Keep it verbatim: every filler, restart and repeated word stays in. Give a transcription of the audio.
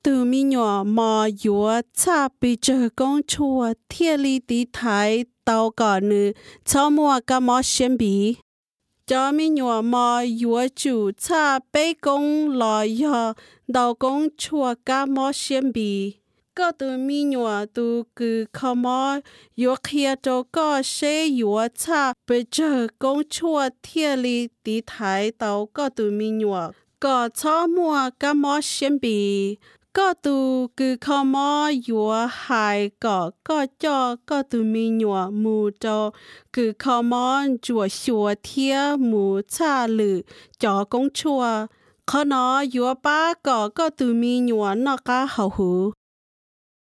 từ mi nhỏ mà yếu cha bị chờ công chúa thiên lý tí thái tàu cả nữ cho mua cái mỏ xem bì cho mi nhỏ mà yếu chủ cha bị công lo ya tàu công chúa cái mỏ xem bì có từ mi nhỏ từ cứ không mỏ yếu kia cho có sẽ yếu cha bị chờ công chúa thiên lý tí thái tàu có từ mi nhỏ có cho mua cái mỏ xem bì có tu cứ không mò yếu hại có có cho có tu mi nhỏ mù cho cứ không mò chùa chùa thia mù cha lử cho công chùa khó nó yếu ba có có tu mi nhỏ nó cá hậu hủ